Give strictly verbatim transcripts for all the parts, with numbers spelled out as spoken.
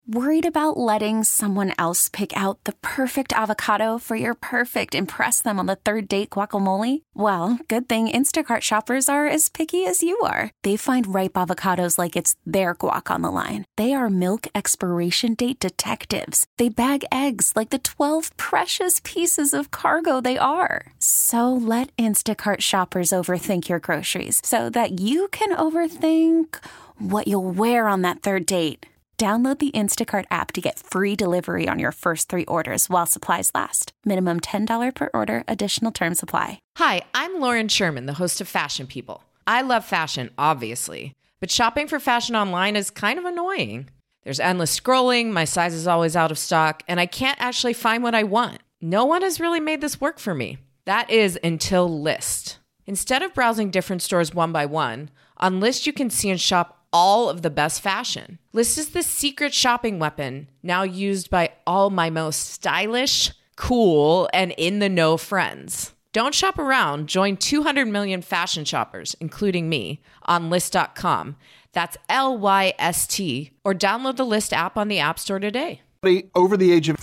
Worried about letting someone else pick out the perfect avocado for your perfect impress them on the third date guacamole? Well, good thing Instacart shoppers are as picky as you are. They find ripe avocados like it's their guac on the line. They are milk expiration date detectives. They bag eggs like the twelve precious pieces of cargo they are. So let Instacart shoppers overthink your groceries so that you can overthink what you'll wear on that third date. Download the Instacart app to get free delivery on your first three orders while supplies last. Minimum ten dollars per order. Additional terms apply. Hi, I'm Lauren Sherman, the host of Fashion People. I love fashion, obviously, but shopping for fashion online is kind of annoying. There's endless scrolling, my size is always out of stock, and I can't actually find what I want. No one has really made this work for me. That is until Lyst. Instead of browsing different stores one by one, on Lyst you can see and shop all of the best fashion. Lyst is the secret shopping weapon now used by all my most stylish, cool, and in-the-know friends. Don't shop around. Join two hundred million fashion shoppers, including me, on Lyst dot com. That's L Y S T. Or download the Lyst app on the App Store today. Over the age of...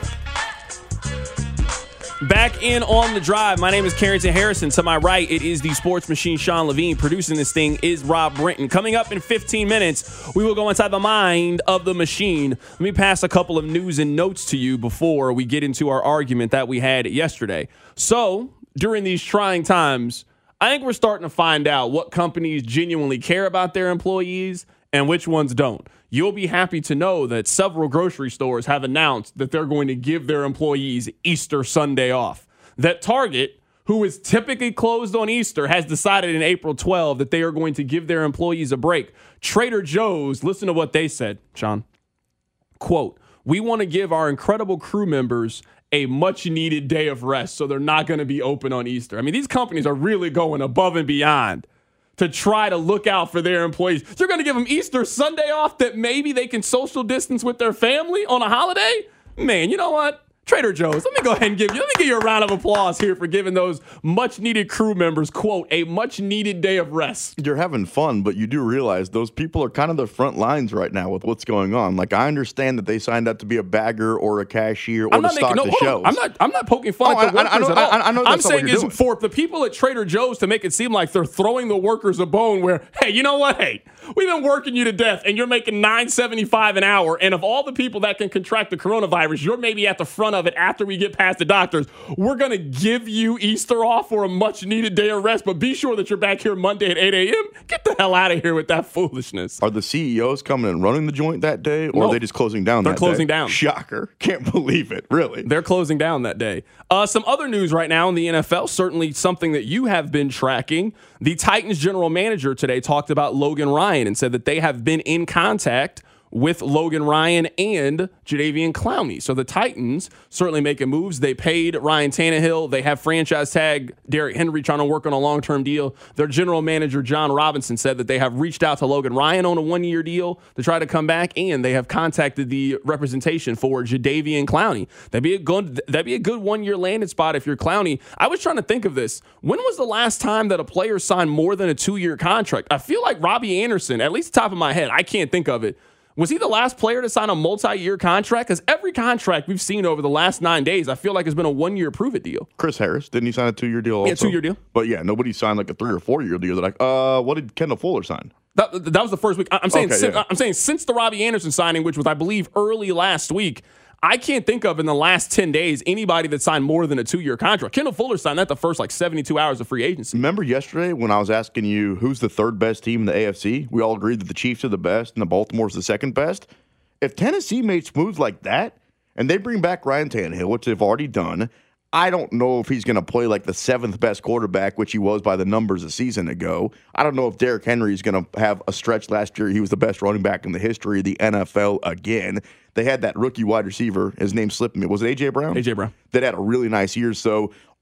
Back in On the Drive, my name is Carrington Harrison. To my right, it is the sports machine, Sean Levine. Producing this thing is Rob Brenton. Coming up in fifteen minutes, we will go inside the mind of the machine. Let me pass a couple of news and notes to you before we get into our argument that we had yesterday. So, during these trying times, I think we're starting to find out what companies genuinely care about their employees and which ones don't. You'll be happy to know that several grocery stores have announced that they're going to give their employees Easter Sunday off. That Target, who is typically closed on Easter, has decided in April twelfth that they are going to give their employees a break. Trader Joe's, listen to what they said, Sean. Quote, "We want to give our incredible crew members a much-needed day of rest, so they're not going to be open on Easter." I mean, these companies are really going above and beyond to try to look out for their employees. You're going to give them Easter Sunday off that maybe they can social distance with their family on a holiday? Man, you know what? Trader Joe's, let me go ahead and give you, let me give you a round of applause here for giving those much-needed crew members, quote, a much-needed day of rest. You're having fun, but you do realize those people are kind of the front lines right now with what's going on. Like, I understand that they signed up to be a bagger or a cashier or I'm to not stock making, no, the hold on. shelves. I'm not, I'm not poking fun Oh, at the I- I- workers I know- at all. I- I know that's I'm not what saying you're is doing. for the people at Trader Joe's to make it seem like they're throwing the workers a bone where, hey, you know what? Hey, we've been working you to death and you're making nine seventy-five an hour. And of all the people that can contract the coronavirus, you're maybe at the front of it after we get past the doctors. We're going to give you Easter off for a much needed day of rest, but be sure that you're back here Monday at eight a.m. Get the hell out of here with that foolishness. Are the C E Os coming and running the joint that day, or No. are they just closing down They're that closing day? down. Shocker. Can't believe it, really. They're closing down that day. Uh, some other news right now in the N F L, certainly something that you have been tracking. The Titans general manager today talked about Logan Ryan and said that they have been in contact with Logan Ryan and Jadeveon Clowney. So the Titans certainly making moves. They paid Ryan Tannehill. They have franchise tag Derrick Henry trying to work on a long-term deal. Their general manager, John Robinson, said that they have reached out to Logan Ryan on a one-year deal to try to come back, and they have contacted the representation for Jadeveon Clowney. That'd be a good, that'd be a good one-year landing spot if you're Clowney. I was trying to think of this. When was the last time that a player signed more than a two-year contract? I feel like Robbie Anderson, at least the top of my head, I can't think of it. Was he the last player to sign a multi-year contract? Because every contract we've seen over the last nine days, I feel like has been a one-year prove-it deal. Chris Harris, didn't he sign a two-year deal also? Yeah, two-year deal. But yeah, nobody signed like a three or four-year deal. They're like, uh, what did Kendall Fuller sign? That, that was the first week. I'm saying, Okay, since, yeah. I'm saying since the Robbie Anderson signing, which was, I believe, early last week, I can't think of in the last ten days anybody that signed more than a two-year contract. Kendall Fuller signed that the first like seventy-two hours of free agency. Remember yesterday when I was asking you who's the third best team in the A F C? We all agreed that the Chiefs are the best and the Baltimore's the second best. If Tennessee made moves like that and they bring back Ryan Tannehill, which they've already done, I don't know if he's going to play like the seventh best quarterback, which he was by the numbers a season ago. I don't know if Derrick Henry is going to have a stretch last year. He was the best running back in the history of the N F L again. They had that rookie wide receiver. His name slipped me. Was it A J. Brown? A J. Brown. That had a really nice year. So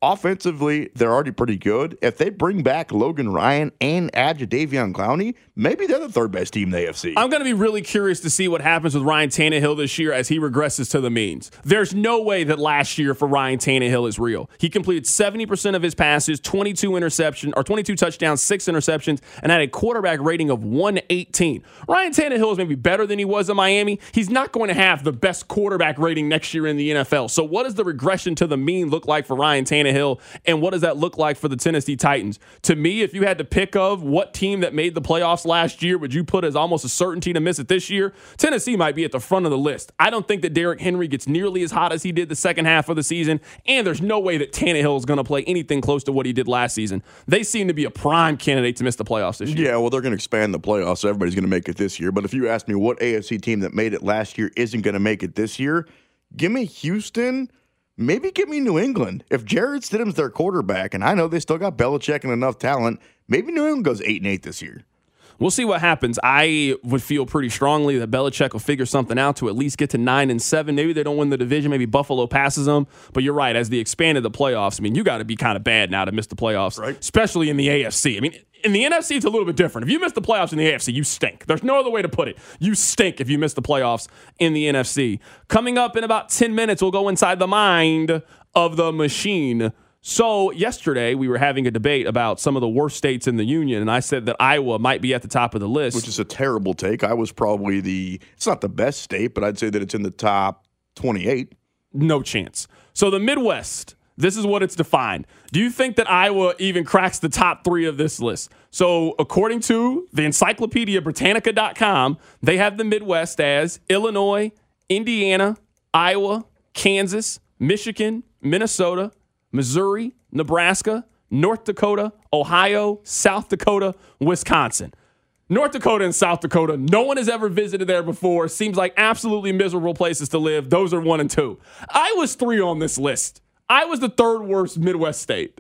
offensively, they're already pretty good. If they bring back Logan Ryan and add Jadeveon Clowney, maybe they're the third best team in the A F C. I'm going to be really curious to see what happens with Ryan Tannehill this year as he regresses to the means. There's no way that last year for Ryan Tannehill is real. He completed seventy percent of his passes, twenty-two interceptions, or twenty-two touchdowns, six interceptions, and had a quarterback rating of one eighteen. Ryan Tannehill is maybe better than he was in Miami. He's not going to have the best quarterback rating next year in the N F L. So what does the regression to the mean look like for Ryan Tannehill, and what does that look like for the Tennessee Titans? To me, if you had to pick of what team that made the playoffs last year would you put as almost a certainty to miss it this year, Tennessee might be at the front of the list. I don't think that Derrick Henry gets nearly as hot as he did the second half of the season, and there's no way that Tannehill is going to play anything close to what he did last season. They seem to be a prime candidate to miss the playoffs this year. Yeah, well, they're going to expand the playoffs, so everybody's going to make it this year. But if you ask me what A F C team that made it last year isn't going to make it this year, give me Houston. Maybe give me New England. If Jarrett Stidham's their quarterback, and I know they still got Belichick and enough talent, maybe New England goes eight and eight this year. We'll see what happens. I would feel pretty strongly that Belichick will figure something out to at least get to nine and seven. Maybe they don't win the division. Maybe Buffalo passes them. But you're right. As they expanded the playoffs, I mean, you got to be kind of bad now to miss the playoffs, right? Especially in the A F C. I mean, in the N F C, it's a little bit different. If you miss the playoffs in the A F C, you stink. There's no other way to put it. You stink if you miss the playoffs in the N F C. Coming up in about ten minutes, we'll go inside the mind of the machine. So yesterday we were having a debate about some of the worst states in the union, and I said that Iowa might be at the top of the list. Which is a terrible take. I was probably the, it's not the best state, but I'd say that it's in the top twenty-eight. No chance. So the Midwest, this is what it's defined. Do you think that Iowa even cracks the top three of this list? So according to the Encyclopedia Britannica dot com, they have the Midwest as Illinois, Indiana, Iowa, Kansas, Michigan, Minnesota, Missouri, Nebraska, North Dakota, Ohio, South Dakota, Wisconsin. North Dakota and South Dakota, no one has ever visited there before. Seems like absolutely miserable places to live. Those are one and two. Iowa's three on this list. Iowa's the third worst Midwest state.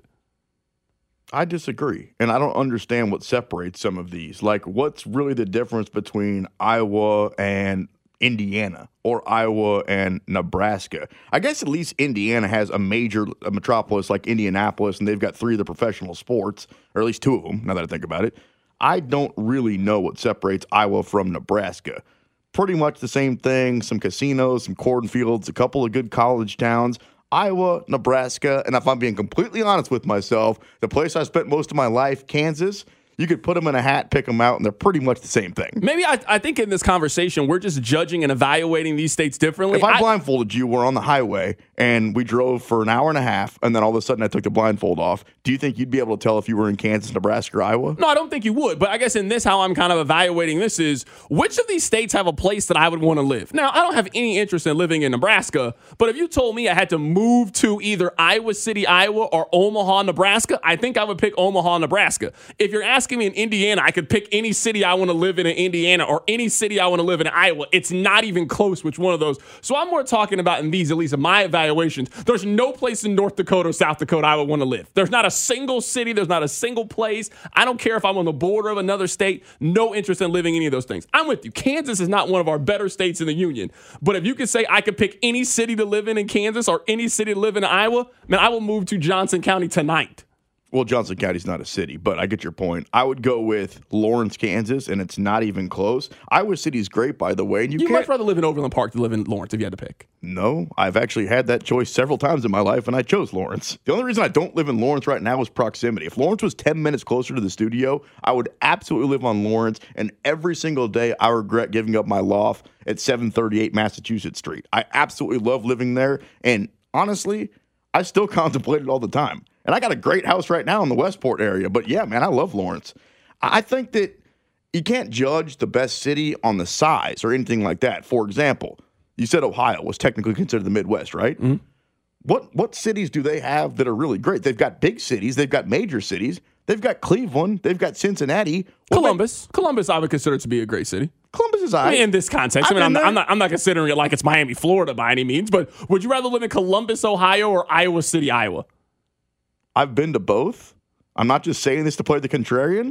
I disagree, and I don't understand what separates some of these. Like, what's really the difference between Iowa and Indiana or Iowa and Nebraska? I guess at least Indiana has a major a metropolis like Indianapolis, and they've got three of the professional sports, or at least two of them, now that I think about it. I don't really know what separates Iowa from Nebraska. Pretty much the same thing, some casinos, some cornfields, a couple of good college towns. Iowa, Nebraska, and if I'm being completely honest with myself, the place I spent most of my life, Kansas, you could put them in a hat, pick them out, and they're pretty much the same thing. Maybe I, I think in this conversation, we're just judging and evaluating these states differently. If I, I blindfolded you, we're on the highway, and we drove for an hour and a half, and then all of a sudden I took the blindfold off, do you think you'd be able to tell if you were in Kansas, Nebraska, or Iowa? No, I don't think you would. But I guess in this, how I'm kind of evaluating this is, which of these states have a place that I would want to live? Now, I don't have any interest in living in Nebraska, but if you told me I had to move to either Iowa City, Iowa, or Omaha, Nebraska, I think I would pick Omaha, Nebraska. If you're asking me in Indiana, I could pick any city I want to live in in Indiana or any city I want to live in Iowa. It's not even close which one of those. So I'm more talking about in these, at least in my evaluations, there's no place in North Dakota or South Dakota I would want to live. There's not a single city. There's not a single place. I don't care if I'm on the border of another state. No interest in living any of those things. I'm with you. Kansas is not one of our better states in the union. But if you could say I could pick any city to live in in Kansas or any city to live in Iowa, man, I will move to Johnson County tonight. Well, Johnson County's not a city, but I get your point. I would go with Lawrence, Kansas, and it's not even close. Iowa City's great, by the way. And you You'd can't... much rather live in Overland Park than live in Lawrence if you had to pick. No, I've actually had that choice several times in my life, and I chose Lawrence. The only reason I don't live in Lawrence right now is proximity. If Lawrence was ten minutes closer to the studio, I would absolutely live on Lawrence, and every single day I regret giving up my loft at seven thirty-eight Massachusetts Street. I absolutely love living there, and honestly, I still contemplate it all the time. And I got a great house right now in the Westport area. But, yeah, man, I love Lawrence. I think that you can't judge the best city on the size or anything like that. For example, you said Ohio was technically considered the Midwest, right? Mm-hmm. What what cities do they have that are really great? They've got big cities. They've got major cities. They've got Cleveland. They've got Cincinnati. What Columbus. About- Columbus I would consider to be a great city. Columbus is I. I mean, in this context. I mean, I'm, I'm, not, I'm not considering it like it's Miami, Florida by any means. But would you rather live in Columbus, Ohio, or Iowa City, Iowa? I've been to both. I'm not just saying this to play the contrarian.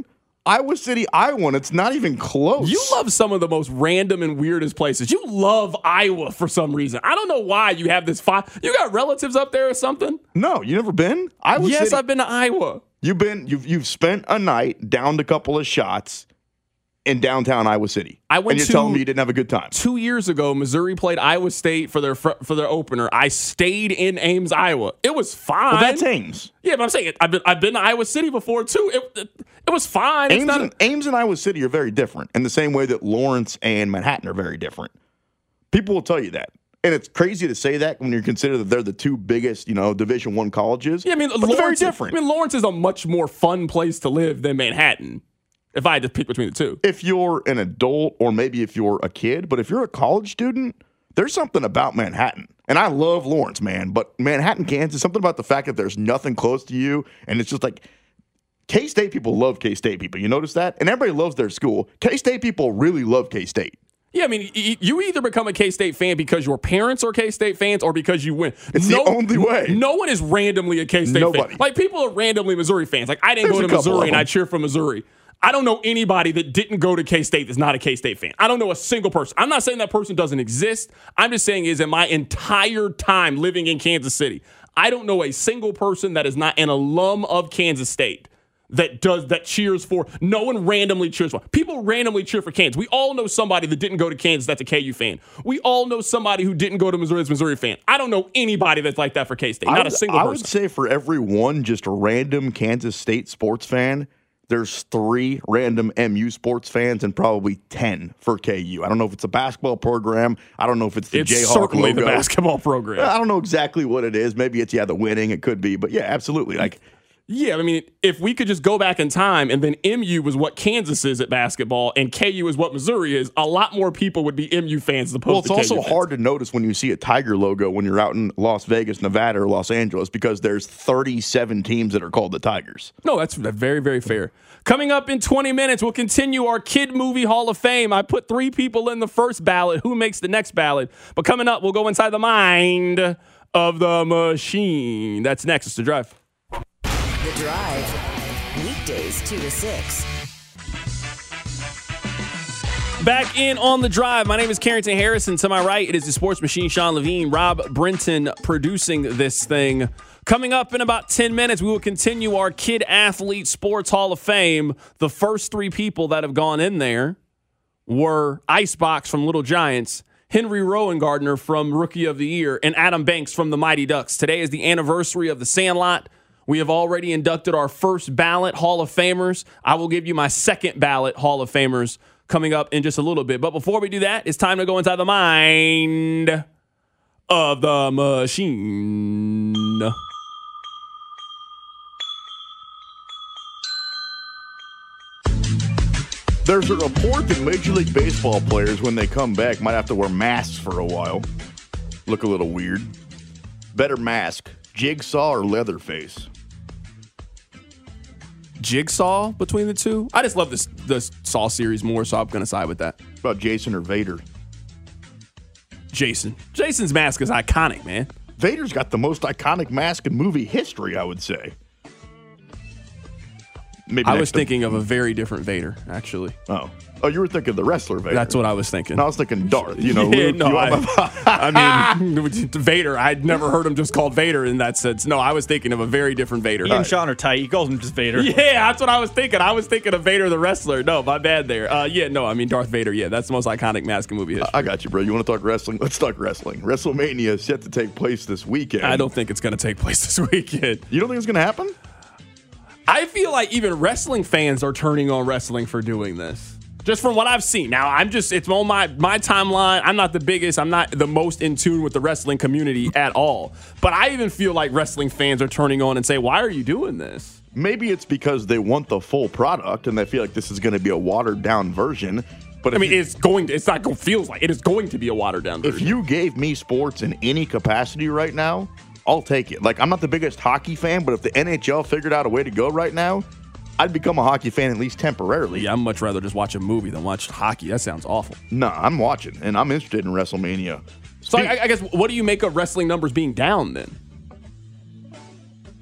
Iowa City, Iowa, and it's not even close. You love some of the most random and weirdest places. You love Iowa for some reason. I don't know why you have this five. You got relatives up there or something? No, you never been? Iowa yes, City. I've been to Iowa. You've been. You've you've spent a night, downed a couple of shots in downtown Iowa City. I went and you're to, telling me you didn't have a good time. Two years ago, Missouri played Iowa State for their for their opener. I stayed in Ames, Iowa. It was fine. Well, that's Ames. Yeah, but I'm saying I've been I've been to Iowa City before too. It it, it was fine. It's Ames, not and, Ames and Iowa City are very different in the same way that Lawrence and Manhattan are very different. People will tell you that. And it's crazy to say that when you consider that they're the two biggest, you know, Division One colleges. Yeah, I mean, but Lawrence, they're very different. I mean, Lawrence is a much more fun place to live than Manhattan. If I had to pick between the two, if you're an adult or maybe if you're a kid, but if you're a college student, there's something about Manhattan. And I love Lawrence, man, but Manhattan, Kansas, something about the fact that there's nothing close to you, and it's just like K-State people love K-State people. You notice that? And everybody loves their school. K-State people really love K-State. Yeah, I mean, you either become a K-State fan because your parents are K-State fans or because you win. It's no, the only way. No one is randomly a K-State Nobody. fan. Like, people are randomly Missouri fans. Like, I didn't There's go a to couple Missouri of and I them. cheer for Missouri. I don't know anybody that didn't go to K-State that's not a K-State fan. I don't know a single person. I'm not saying that person doesn't exist. I'm just saying is in my entire time living in Kansas City, I don't know a single person that is not an alum of Kansas State that does that cheers for. No one randomly cheers for. People randomly cheer for Kansas. We all know somebody that didn't go to Kansas that's a K U fan. We all know somebody who didn't go to Missouri that's a Missouri fan. I don't know anybody that's like that for K-State. Not I would, a single I person. would say for every one just a random Kansas State sports fan, there's three random M U sports fans and probably ten for K U. I don't know if it's a basketball program. I don't know if it's the It's Jayhawk certainly logo. the basketball program. I don't know exactly what it is. Maybe it's, yeah, the winning. It could be. But, yeah, absolutely. Like, Yeah, I mean, if we could just go back in time and then M U was what Kansas is at basketball and K U is what Missouri is, a lot more people would be M U fans as opposed well, it's to K U also fans. hard to notice when you see a Tiger logo when you're out in Las Vegas, Nevada, or Los Angeles because there's thirty-seven teams that are called the Tigers. No, that's very, very fair. Coming up in twenty minutes, we'll continue our Kid Movie Hall of Fame. I put three people in the first ballot. Who makes the next ballot? But coming up, we'll go inside the mind of the machine. That's next. It's The Drive. The Drive. Weekdays two to six. Back in on The Drive. My name is Carrington Harrison. To my right, it is the sports machine, Sean Levine. Rob Brenton producing this thing. Coming up in about ten minutes, we will continue our Kid Athlete Sports Hall of Fame. The first three people that have gone in there were Icebox from Little Giants, Henry Rowan-Gardner from Rookie of the Year, and Adam Banks from the Mighty Ducks. Today is the anniversary of the Sandlot. We have already inducted our first ballot Hall of Famers. I will give you my second ballot Hall of Famers coming up in just a little bit. But before we do that, it's time to go inside the mind of the machine. There's a report that Major League Baseball players, when they come back, might have to wear masks for a while. Look a little weird. Better mask, Jigsaw or Leatherface? Jigsaw between the two? I just love this this Saw series more, so I'm going to side with that. What about Jason or Vader? Jason. Jason's mask is iconic, man. Vader's got the most iconic mask in movie history, I would say. Maybe I next was to- thinking of a very different Vader, actually. Oh. Oh, you were thinking of the wrestler Vader. That's what I was thinking. And I was thinking Darth. You know, Yeah, Luke, no, you I, want my- I mean, Vader. I'd never heard him just called Vader in that sense. No, I was thinking of a very different Vader. He and Sean are tight. He calls him just Vader. Yeah, that's what I was thinking. I was thinking of Vader the wrestler. No, my bad there. Uh, yeah, no, I mean Darth Vader. Yeah, that's the most iconic mask in movie history. I got you, bro. You want to talk wrestling? Let's talk wrestling. WrestleMania is set to take place this weekend. I don't think it's going to take place this weekend. You don't think it's going to happen? I feel like even wrestling fans are turning on wrestling for doing this. Just from what I've seen. Now, I'm just, it's on my, my timeline. I'm not the biggest, I'm not the most in tune with the wrestling community at all. But I even feel like wrestling fans are turning on and say, why are you doing this? Maybe it's because they want the full product and they feel like this is going to be a watered down version. But I if mean, you, it's going to, it's not going, feels like, it is going to be a watered down version. if you gave me sports in any capacity right now, I'll take it. Like, I'm not the biggest hockey fan, but if the N H L figured out a way to go right now, I'd become a hockey fan at least temporarily. Yeah, I'd much rather just watch a movie than watch hockey. That sounds awful. Nah, I'm watching, and I'm interested in WrestleMania. So Speak- I, I guess, what do you make of wrestling numbers being down then?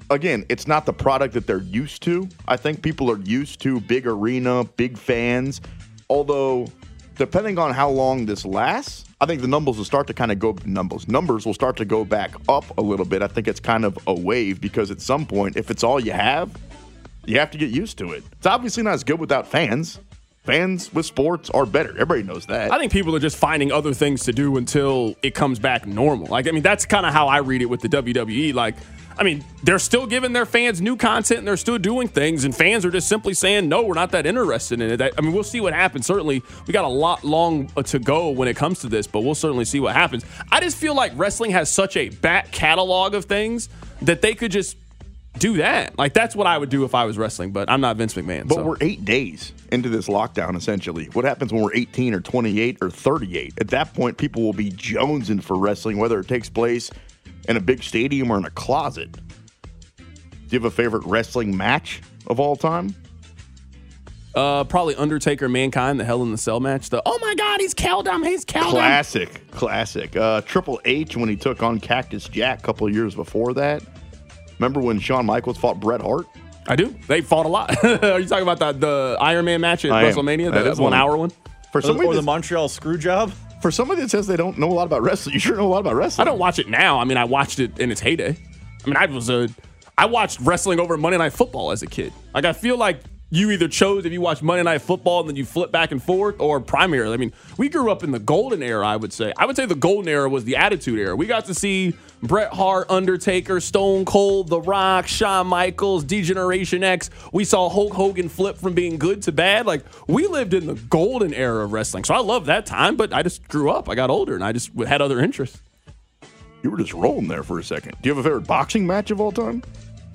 again, it's not the product that they're used to. I think people are used to big arena, big fans. Although, depending on how long this lasts, I think the numbers will start to kind of go numbers. Numbers will start to go back up a little bit. I think it's kind of a wave because at some point, if it's all you have, you have to get used to it. It's obviously not as good without fans. Fans with sports are better. Everybody knows that. I think people are just finding other things to do until it comes back normal. Like, I mean, that's kind of how I read it with the W W E. Like, I mean, they're still giving their fans new content and they're still doing things, and fans are just simply saying, no, we're not that interested in it. I mean, we'll see what happens. Certainly, we got a lot long to go when it comes to this, but we'll certainly see what happens. I just feel like wrestling has such a back catalog of things that they could just do that. Like, that's what I would do if I was wrestling, but I'm not Vince McMahon. But so. we're eight days into this lockdown, essentially. What happens when we're eighteen or twenty-eight or thirty-eight? At that point, people will be jonesing for wrestling, whether it takes place in a big stadium or in a closet. Do you have a favorite wrestling match of all time? Uh, probably Undertaker, Mankind, the Hell in the Cell match. The, oh my God, he's killed him, he's killed him. Classic, classic. Uh, Triple H when he took on Cactus Jack a couple of years before that. Remember when Shawn Michaels fought Bret Hart? I do. They fought a lot. Are you talking about the, the Iron Man match at I WrestleMania? That The is one, one. hour one? For Or, somebody, or the that's- Montreal screw job. for somebody that says they don't know a lot about wrestling, you sure know a lot about wrestling. I don't watch it now. I mean, I watched it in its heyday. I mean, I was a, I watched wrestling over Monday Night Football as a kid. Like, I feel like you either chose if you watch Monday Night Football and then you flip back and forth, or primarily. I mean, we grew up in the golden era, I would say. I would say the golden era was the Attitude Era. We got to see Bret Hart, Undertaker, Stone Cold, The Rock, Shawn Michaels, D-Generation X. We saw Hulk Hogan flip from being good to bad. Like, we lived in the golden era of wrestling. So I love that time, but I just grew up. I got older, and I just had other interests. You were just rolling there for a second. Do you have a favorite boxing match of all time?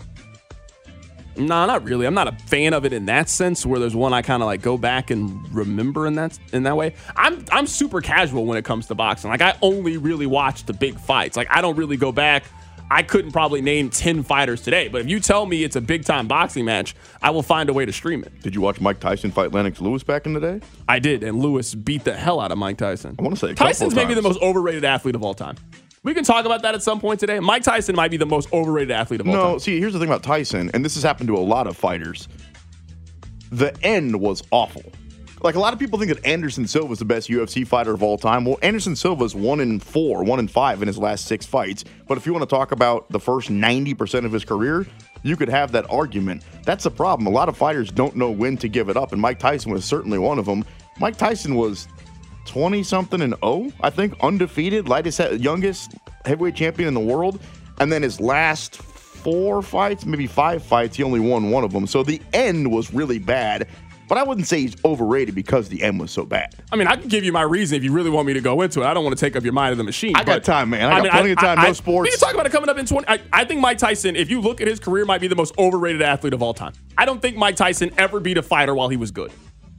No, not really. I'm not a fan of it in that sense, where there's one I kind of like go back and remember in that in that way. I'm I'm super casual when it comes to boxing. Like, I only really watch the big fights. Like, I don't really go back. I couldn't probably name ten fighters today, but if you tell me it's a big time boxing match, I will find a way to stream it. Did you watch Mike Tyson fight Lennox Lewis back in the day? I did, and Lewis beat the hell out of Mike Tyson. I want to say a couple Tyson's maybe the times. most overrated athlete of all time. We can talk about that at some point today. Mike Tyson might be the most overrated athlete of all time. No, see, here's the thing about Tyson, and this has happened to a lot of fighters. The end was awful. Like, a lot of people think that Anderson Silva is the best U F C fighter of all time. Well, Anderson Silva's one in four, one in five in his last six fights. But if you want to talk about the first ninety percent of his career, you could have that argument. That's the problem. A lot of fighters don't know when to give it up, and Mike Tyson was certainly one of them. Mike Tyson was twenty-something and oh, I think, undefeated, lightest, youngest heavyweight champion in the world. And then his last four fights, maybe five fights, he only won one of them. So the end was really bad. But I wouldn't say he's overrated because the end was so bad. I mean, I can give you my reason if you really want me to go into it. I don't want to take up your mind of the machine. I got but, time, man. I got plenty of time. No sports. We can talk about it coming up in twenty. I, I think Mike Tyson, if you look at his career, might be the most overrated athlete of all time. I don't think Mike Tyson ever beat a fighter while he was good.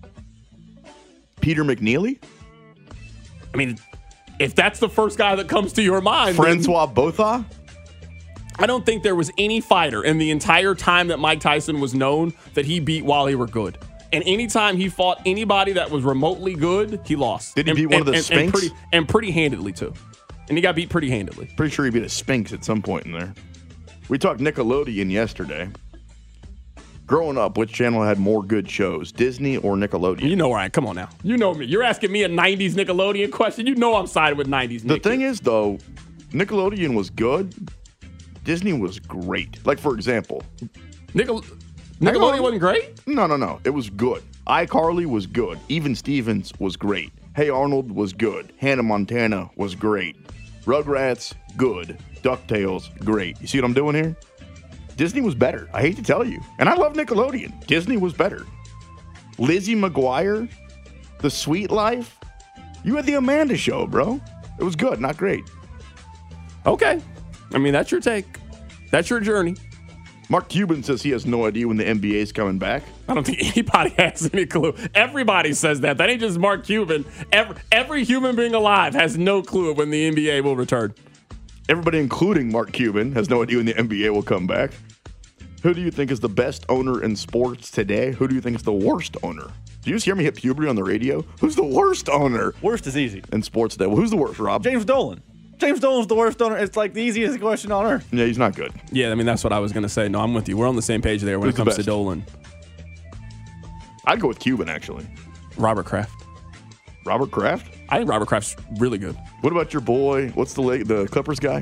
Peter McNeely? I mean, if that's the first guy that comes to your mind, then Francois Botha? I don't think there was any fighter in the entire time that Mike Tyson was known that he beat while he were good. And anytime he fought anybody that was remotely good, he lost. Did he and, beat one and, of the and, Sphinx? And pretty, and pretty handedly, too. And he got beat pretty handedly. Pretty sure he beat a Sphinx at some point in there. We talked Nickelodeon yesterday. Growing up, which channel had more good shows, Disney or Nickelodeon? You know where I am. Come on now. You know me. You're asking me a nineties Nickelodeon question. You know I'm siding with nineties The Nick. thing is, though, Nickelodeon was good. Disney was great. Like, for example, Nickel- Nickelodeon Nickelodeon- wasn't great? no, no, no. It was good. iCarly was good. Even Stevens was great. Hey Arnold was good. Hannah Montana was great. Rugrats, good. DuckTales, great. You see what I'm doing here? Disney was better. I hate to tell you. And I love Nickelodeon. Disney was better. Lizzie McGuire, The Sweet Life. You had the Amanda Show, bro. It was good, not great. Okay. I mean, that's your take. That's your journey. Mark Cuban says he has no idea when the N B A is coming back. I don't think anybody has any clue. Everybody says that. That ain't just Mark Cuban. Every, every human being alive has no clue when the N B A will return. Everybody, including Mark Cuban, has no idea when the N B A will come back. Who do you think is the best owner in sports today? Who do you think is the worst owner? Do you just hear me hit puberty on the radio? Who's the worst owner Worst is easy. in sports today? Well, who's the worst, Rob? James Dolan. James Dolan's the worst owner. It's like the easiest question on earth. Yeah, he's not good. Yeah, I mean, that's what I was going to say. No, I'm with you. We're on the same page there when Who's it the comes to best? Dolan. I'd go with Cuban, actually. Robert Kraft. Robert Kraft? I think Robert Kraft's really good. What about your boy? What's the la- the Clippers guy?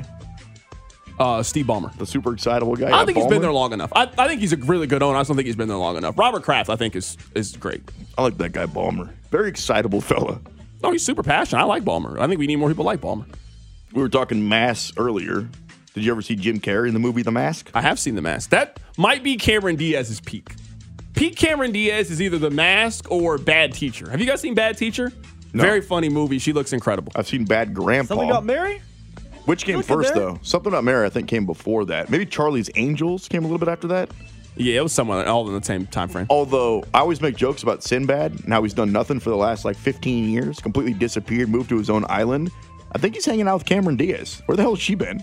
Uh, Steve Ballmer. The super excitable guy? I don't Yeah, think he's been Ballmer? there long enough. I, I think he's a really good owner. I just don't think he's been there long enough. Robert Kraft, I think, is is great. I like that guy, Ballmer. Very excitable fella. No, he's super passionate. I like Ballmer. I think we need more people like Ballmer. We were talking Mass earlier. Did you ever see Jim Carrey in the movie The Mask? I have seen The Mask. That might be Cameron Diaz's peak. Peak Cameron Diaz is either The Mask or Bad Teacher. Have you guys seen Bad Teacher? No. Very funny movie. She looks incredible. I've seen Bad Grandpa. Something about Mary? Which came Look at first, that. though? Something About Mary, I think, came before that. Maybe Charlie's Angels came a little bit after that. Yeah, it was somewhere all in the same time frame. Although, I always make jokes about Sinbad and how he's done nothing for the last, like, fifteen years. Completely disappeared, moved to his own island. I think he's hanging out with Cameron Diaz. Where the hell has she been?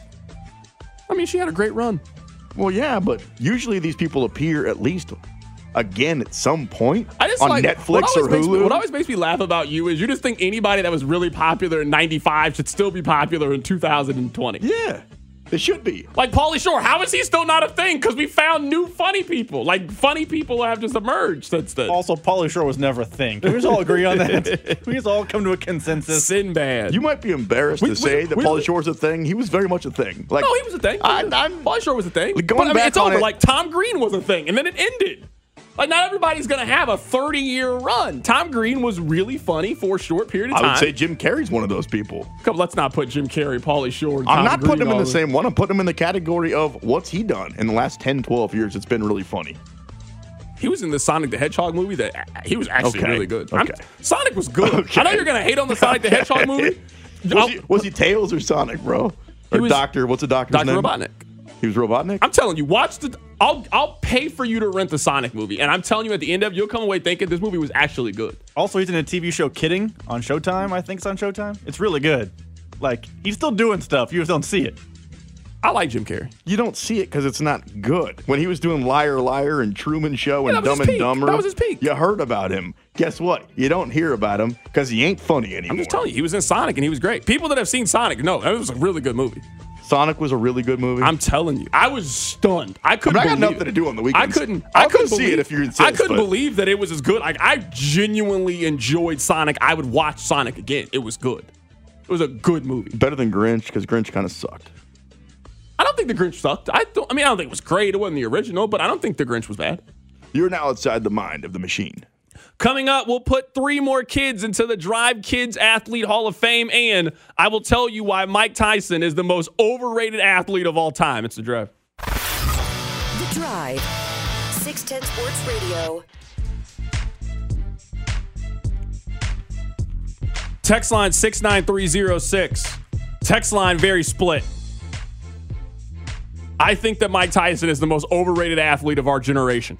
I mean, she had a great run. Well, yeah, but usually these people appear at least again at some point I just on like, Netflix what or always makes me- Hulu. what always makes me laugh about you is you just think anybody that was really popular in ninety-five should still be popular in two thousand twenty. Yeah, they should be. Like Pauly Shore, how is he still not a thing? Because we found new funny people. Like, funny people have just emerged since then. Also, Pauly Shore was never a thing. Can we just all agree on that? We just all come to a consensus. Sinbad. You might be embarrassed We- to we- say that we- Pauly Shore's a thing. He was very much a thing. Like, No, he was a thing. I, I'm, Pauly Shore was a thing. Going But, I mean, back it's on over. it- Like, Tom Green was a thing, and then it ended. Like, not everybody's going to have a thirty-year run. Tom Green was really funny for a short period of I time. would say Jim Carrey's one of those people. Come, let's not put Jim Carrey, Pauly Shore, and I'm Tom not Green putting him in all the same one. I'm putting him in the category of what's he done in the last ten, twelve years. It's been really funny. He was in the Sonic the Hedgehog movie that he was actually Okay. really good. I'm- Okay. Sonic was good. Okay. I know you're going to hate on the Sonic the Hedgehog movie. Was I'll- he, was he Tails or Sonic, bro? Or was Doctor? What's the doctor's Doctor name? Robotnik. He was Robotnik? I'm telling you, watch the. I'll I'll pay for you to rent the Sonic movie, and I'm telling you, at the end of it, you'll come away thinking this movie was actually good. Also, he's in a T V show Kidding on Showtime. I think it's on Showtime. It's really good. Like, he's still doing stuff. You just don't see it. I like Jim Carrey. You don't see it because it's not good. When he was doing Liar Liar and Truman Show Yeah, and that was Dumb his and peak. Dumber, That was his peak. you heard about him. Guess what? You don't hear about him because he ain't funny anymore. I'm just telling you, he was in Sonic and he was great. People that have seen Sonic know that was a really good movie. Sonic was a really good movie. I'm telling you, I was stunned. I couldn't. I got believe, nothing to do on the I weekends. couldn't. I'll I couldn't come see believe, it if you insist, I couldn't but- believe that it was as good. Like, I genuinely enjoyed Sonic. I would watch Sonic again. It was good. It was a good movie. Better than Grinch because Grinch kind of sucked. I don't think the Grinch sucked. I don't. I mean, I don't think it was great. It wasn't the original, but I don't think the Grinch was bad. You're now outside the mind of the machine. Coming up, we'll put three more kids into the Drive Kids Athlete Hall of Fame, and I will tell you why Mike Tyson is the most overrated athlete of all time. It's the Drive. The Drive. six ten Sports Radio. Text line six nine three zero six. Text line very split. I think that Mike Tyson is the most overrated athlete of our generation.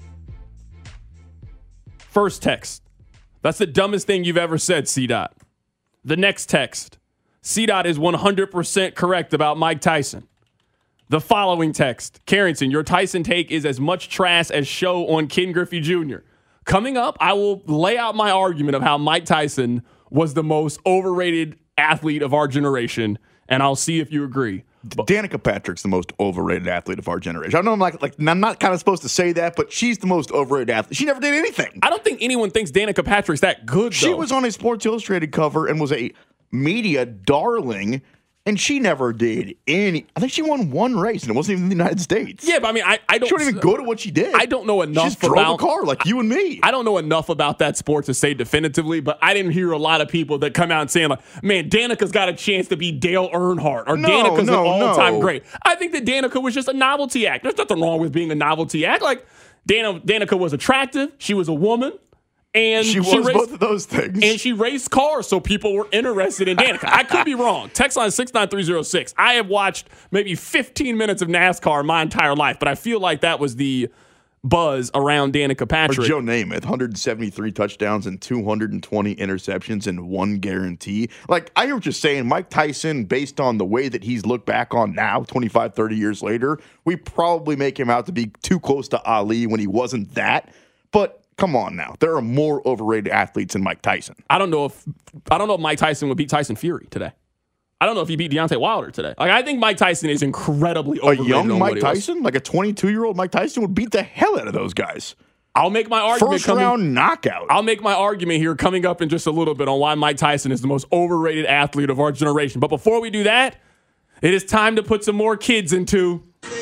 First text. That's the dumbest thing you've ever said, C-Dot. The next text. C-Dot is one hundred percent correct about Mike Tyson. The following text. Carrington, your Tyson take is as much trash as show on Ken Griffey Junior Coming up, I will lay out my argument of how Mike Tyson was the most overrated athlete of our generation, and I'll see if you agree. Danica Patrick's the most overrated athlete of our generation. I know I'm like, like I'm not kind of supposed to say that, but she's the most overrated athlete. She never did anything. I don't think anyone thinks Danica Patrick's that good, She though. was on a Sports Illustrated cover and was a media darling, and she never did any. I think she won one race, and it wasn't even in the United States. Yeah, but I mean, I, I don't... She wasn't even good at what she did. I don't know enough She just drove about- a car like you and me. I don't know enough about that sport to say definitively, but I didn't hear a lot of people that come out and saying, like, man, Danica's got a chance to be Dale Earnhardt, or No, Danica's no, an all-time no. great. I think that Danica was just a novelty act. There's nothing wrong with being a novelty act. Like, Dana, Danica was attractive. She was a woman. And she was raced, both of those things. And she raced cars, so people were interested in Danica. I could be wrong. Text line six nine three zero six. I have watched maybe fifteen minutes of NASCAR my entire life, but I feel like that was the buzz around Danica Or Patrick. Joe Namath, one hundred seventy-three touchdowns and two hundred twenty interceptions and one guarantee. Like, I hear what you're saying. Mike Tyson, based on the way that he's looked back on now, twenty-five, thirty years later, we probably make him out to be too close to Ali when he wasn't that. But come on now. There are more overrated athletes than Mike Tyson. I don't know if I don't know if Mike Tyson would beat Tyson Fury today. I don't know if he beat Deontay Wilder today. Like, I think Mike Tyson is incredibly A overrated. young on Mike what he was. Tyson, like a twenty-two-year-old Mike Tyson, would beat the hell out of those guys. I'll make my argument. First coming, round knockout. I'll make my argument here coming up in just a little bit on why Mike Tyson is the most overrated athlete of our generation. But before we do that, it is time to put some more kids into.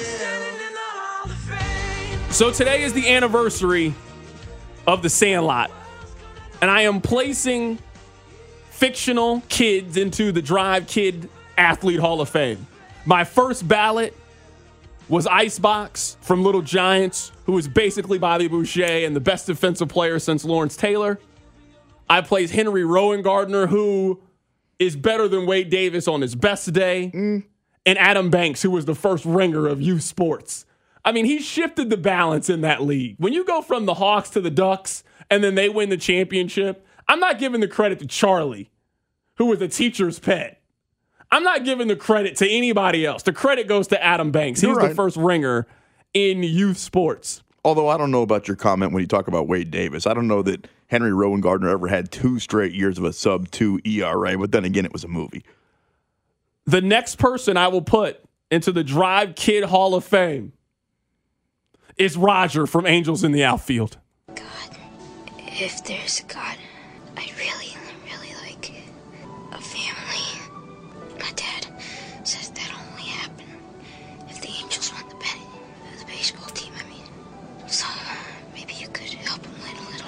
So today is the anniversary of The Sandlot, and I am placing fictional kids into the Drive Kid Athlete Hall of Fame. My first ballot was Icebox from Little Giants, who was basically Bobby Boucher and the best defensive player since Lawrence Taylor. I placed Henry Rowan-Gardner, who is better than Wade Davis on his best day, mm. and Adam Banks, who was the first ringer of youth sports. I mean, he shifted the balance in that league. When you go from the Hawks to the Ducks and then they win the championship, I'm not giving the credit to Charlie, who was a teacher's pet. I'm not giving the credit to anybody else. The credit goes to Adam Banks. He was right. the first ringer in youth sports. Although I don't know about your comment when you talk about Wade Davis. I don't know that Henry Rowan-Gardner ever had two straight years of a sub two E R A, but then again, it was a movie. The next person I will put into the Drive Kid Hall of Fame is Roger from Angels in the Outfield. God, if there's a God, I really, really like a family. My dad says that only happen if the Angels won the pennant, the baseball team, I mean. So maybe you could help him win a little.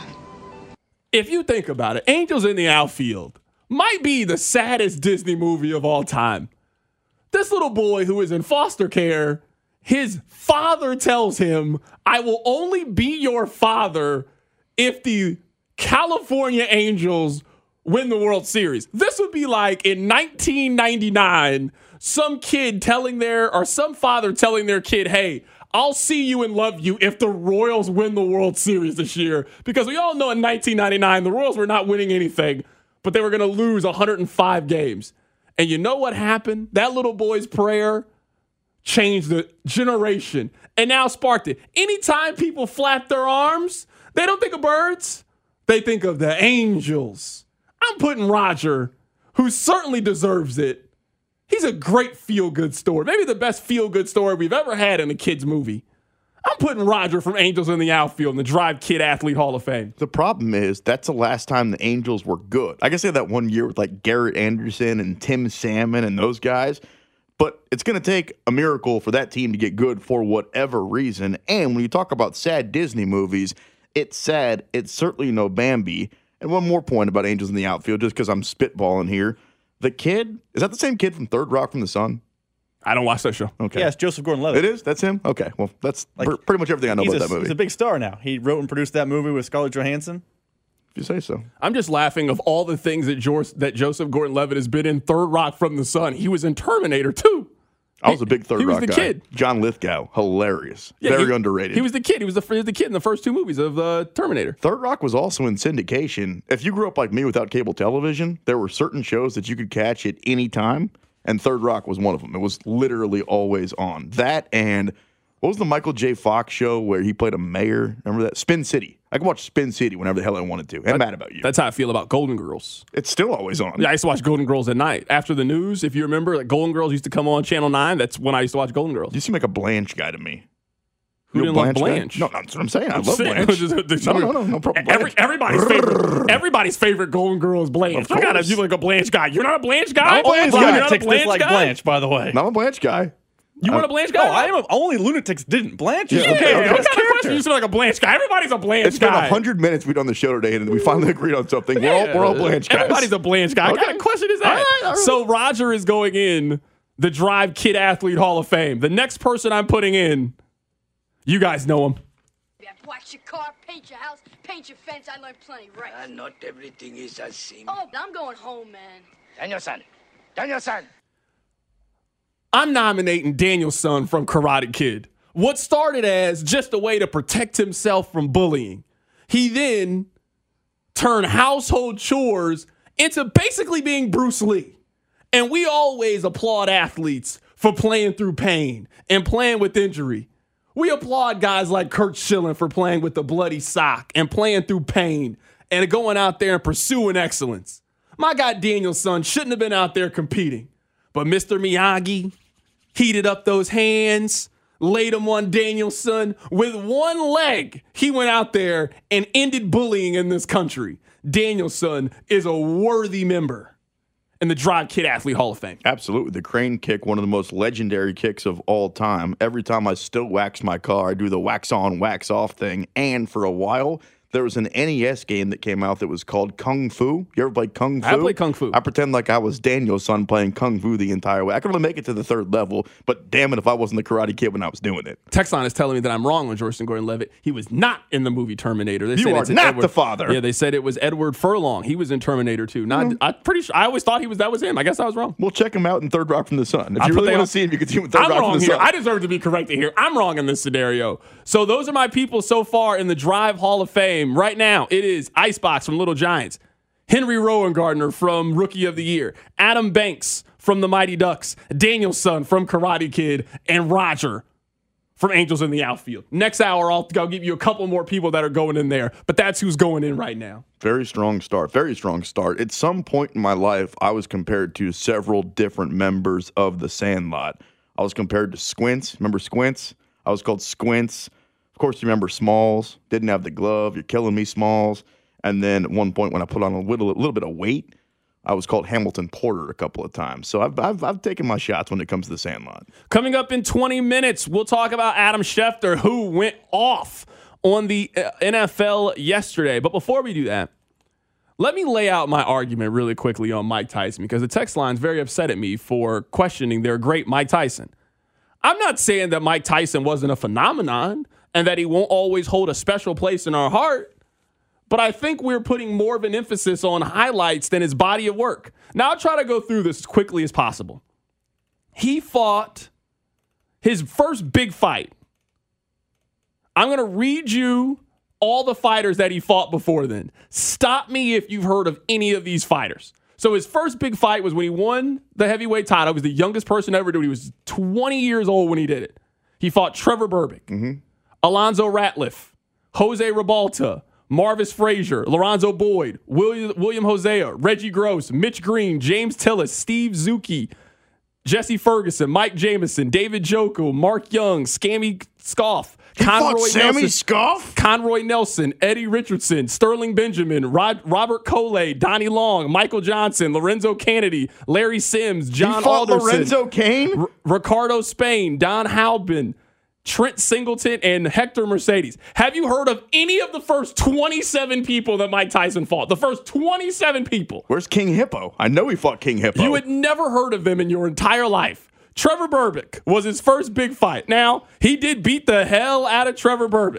If you think about it, Angels in the Outfield might be the saddest Disney movie of all time. This little boy who is in foster care, his father tells him, I will only be your father if the California Angels win the World Series. This would be like in nineteen ninety-nine, some kid telling their, or some father telling their kid, hey, I'll see you and love you if the Royals win the World Series this year. Because we all know in nineteen ninety-nine, the Royals were not winning anything, but they were going to lose one hundred five games. And you know what happened? That little boy's prayer changed the generation and now sparked it. Anytime people flap their arms, they don't think of birds. They think of the Angels. I'm putting Roger, who certainly deserves it. He's a great feel-good story. Maybe the best feel-good story we've ever had in a kid's movie. I'm putting Roger from Angels in the Outfield in the Drive Kid Athlete Hall of Fame. The problem is that's the last time the Angels were good. I guess they had that one year with like Garrett Anderson and Tim Salmon and those guys. But it's going to take a miracle for that team to get good for whatever reason. And when you talk about sad Disney movies, it's sad. It's certainly no Bambi. And one more point about Angels in the Outfield, just because I'm spitballing here. The kid, is that the same kid from Third Rock from the Sun? I don't watch that show. Okay. Yeah, it's Joseph Gordon-Levitt. It is? That's him? Okay. Well, that's Like, pr- pretty much everything I know he's about a, that movie. He's a big star now. He wrote and produced that movie with Scarlett Johansson. If you say so. I'm just laughing of all the things that, George, that Joseph Gordon-Levitt has been in. Third Rock from the Sun. He was in Terminator too. I was a big Third he was Rock the guy. kid. John Lithgow, hilarious. Yeah, Very he, underrated. He was the kid. He was the, he was the kid in the first two movies of uh, Terminator. Third Rock was also in syndication. If you grew up like me without cable television, there were certain shows that you could catch at any time, and Third Rock was one of them. It was literally always on. That and what was the Michael J. Fox show where he played a mayor? Remember that? Spin City. I could watch Spin City whenever the hell I wanted to. I'm mad about you. That's how I feel about Golden Girls. It's still always on. Yeah, I used to watch Golden Girls at night. After the news, if you remember, like Golden Girls used to come on Channel nine. That's when I used to watch Golden Girls. You seem like a Blanche guy to me. Who You didn't a love guy? Blanche? No, that's what I'm saying. I I'm love saying- Blanche. There's no, no, no, no problem. Every, everybody's favorite, everybody's favorite Golden Girl is Blanche. Of You gotta course. you like a Blanche guy. You're not a Blanche guy. I'm a Blanche You're guy. not a Lunatics Blanche dislike guy? Blanche, by the way. No, I'm a Blanche guy. You want a Blanche guy? No, I am. A, only lunatics didn't. Blanche is Yeah, the okay, Yeah, okay. what best kind of question? You character. feel like a Blanche guy. Everybody's a Blanche It's been guy. one hundred minutes we've done the show today, and we finally agreed on something. We're all, we're all Blanche guys. Everybody's a Blanche guy. What Okay. kind of question is that? All right, all right. So Roger is going in the Drive Kid Athlete Hall of Fame. The next person I'm putting in, you guys know him. Wax your car, paint your house, paint your fence. I learned plenty, right? Uh, not everything is as seems. Oh, I'm going home, man. Daniel-san! Daniel-san! I'm nominating Daniel-san from Karate Kid. What started as just a way to protect himself from bullying, he then turned household chores into basically being Bruce Lee. And we always applaud athletes for playing through pain and playing with injury. We applaud guys like Kurt Schilling for playing with the bloody sock and playing through pain and going out there and pursuing excellence. My guy Daniel-san shouldn't have been out there competing. But Mister Miyagi heated up those hands, laid them on Danielson. With one leg, he went out there and ended bullying in this country. Danielson is a worthy member in the Drive Kid Athlete Hall of Fame. Absolutely. The crane kick, one of the most legendary kicks of all time. Every time I still wax my car, I do the wax on, wax off thing. And for a while, there was an N E S game that came out that was called Kung Fu. You ever played Kung Fu? I played Kung Fu. I pretend like I was Daniel's son playing Kung Fu the entire way. I could only make it to the third level, but damn it if I wasn't the Karate Kid when I was doing it. Texon is telling me that I'm wrong on Joseph Gordon-Levitt. He was not in the movie Terminator. They You said are it's not Edward, the father. Yeah, they said it was Edward Furlong. He was in Terminator two. Not, Mm-hmm. I'm pretty sure. I always thought he was. That was him. I guess I was wrong. We'll check him out in Third Rock from the Sun. If I you put really that want on- to see him, you can see him in Third I'm Rock wrong from the here. Sun. I deserve to be corrected here. I'm wrong in this scenario. So those are my people so far in the Drive Hall of Fame. Right now, it is Icebox from Little Giants, Henry Rowan-Gardner from Rookie of the Year, Adam Banks from the Mighty Ducks, Danielson from Karate Kid, and Roger from Angels in the Outfield. Next hour, I'll, I'll give you a couple more people that are going in there, but that's who's going in right now. Very strong start. Very strong start. At some point in my life, I was compared to several different members of the Sandlot. I was compared to Squints. Remember Squints? I was called Squints. Of course, you remember Smalls. Didn't have the glove. You're killing me, Smalls. And then at one point when I put on a little, little bit of weight, I was called Hamilton Porter a couple of times. So I've, I've, I've taken my shots when it comes to the Sandlot. Coming up in twenty minutes, we'll talk about Adam Schefter, who went off on the N F L yesterday. But before we do that, let me lay out my argument really quickly on Mike Tyson, because the text line's very upset at me for questioning their great Mike Tyson. I'm not saying that Mike Tyson wasn't a phenomenon and that he won't always hold a special place in our heart, but I think we're putting more of an emphasis on highlights than his body of work. Now, I'll try to go through this as quickly as possible. He fought his first big fight. I'm going to read you all the fighters that he fought before then. Stop me if you've heard of any of these fighters. So his first big fight was when he won the heavyweight title. He was the youngest person ever to do it. He was twenty years old when he did it. He fought Trevor Berbick, mm-hmm. Alonzo Ratliff, Jose Ribalta, Marvis Frazier, Lorenzo Boyd, William, William Hosea, Reggie Gross, Mitch Green, James Tillis, Steve Zucchi, Jesse Ferguson, Mike Jameson, David Joko, Mark Young, Scammy Scoff, He Conroy fought Sammy Nelson, Scoff? Conroy Nelson, Eddie Richardson, Sterling Benjamin, Rod, Robert Coley, Donnie Long, Michael Johnson, Lorenzo Kennedy, Larry Sims, John he fought Alderson, Lorenzo Kane? R- Ricardo Spain, Don Halbin, Trent Singleton, and Hector Mercedes. Have you heard of any of the first twenty-seven people that Mike Tyson fought? The first twenty-seven people. Where's King Hippo? I know he fought King Hippo. You had never heard of them in your entire life. Trevor Berbick was his first big fight. Now, he did beat the hell out of Trevor Berbick.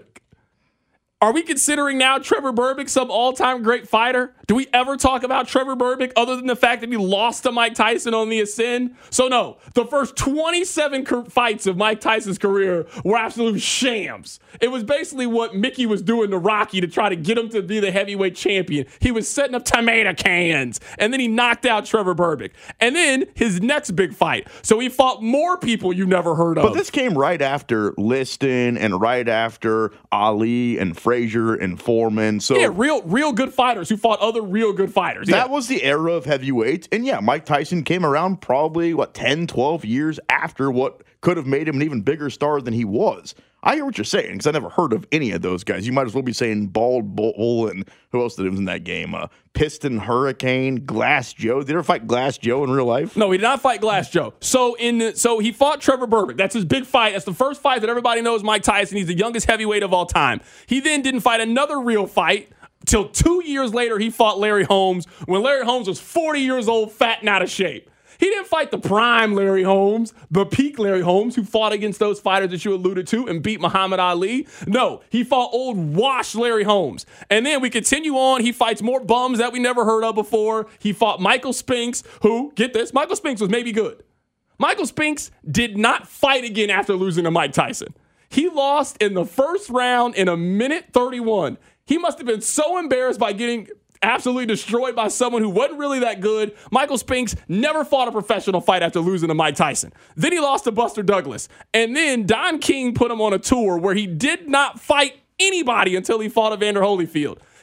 Are we considering now Trevor Berbick some all-time great fighter? Do we ever talk about Trevor Berbick other than the fact that he lost to Mike Tyson on the Ascend? So no, the first twenty-seven co- fights of Mike Tyson's career were absolute shams. It was basically what Mickey was doing to Rocky to try to get him to be the heavyweight champion. He was setting up tomato cans, and then he knocked out Trevor Berbick. And then his next big fight. So he fought more people you never heard of. But this came right after Liston and right after Ali and Frazier and Foreman. So yeah, real, real good fighters who fought other real good fighters. That yeah. was the era of heavyweights. And yeah, Mike Tyson came around probably, what, ten, twelve years after what could have made him an even bigger star than he was. I hear what you're saying, because I never heard of any of those guys. You might as well be saying Bald Bull and who else did it was in that game? Uh, Piston Hurricane, Glass Joe. Did you ever fight Glass Joe in real life? No, he did not fight Glass Joe. So in the, so he fought Trevor Berbick. That's his big fight. That's the first fight that everybody knows Mike Tyson. He's the youngest heavyweight of all time. He then didn't fight another real fight till two years later. He fought Larry Holmes when Larry Holmes was forty years old, fat and out of shape. He didn't fight the prime Larry Holmes, the peak Larry Holmes, who fought against those fighters that you alluded to and beat Muhammad Ali. No, he fought old wash Larry Holmes. And then we continue on. He fights more bums that we never heard of before. He fought Michael Spinks, who, get this, Michael Spinks was maybe good. Michael Spinks did not fight again after losing to Mike Tyson. He lost in the first round in a minute thirty-one. He must have been so embarrassed by getting absolutely destroyed by someone who wasn't really that good. Michael Spinks never fought a professional fight after losing to Mike Tyson. Then he lost to Buster Douglas. And then Don King put him on a tour where he did not fight anybody until he fought Evander Holyfield.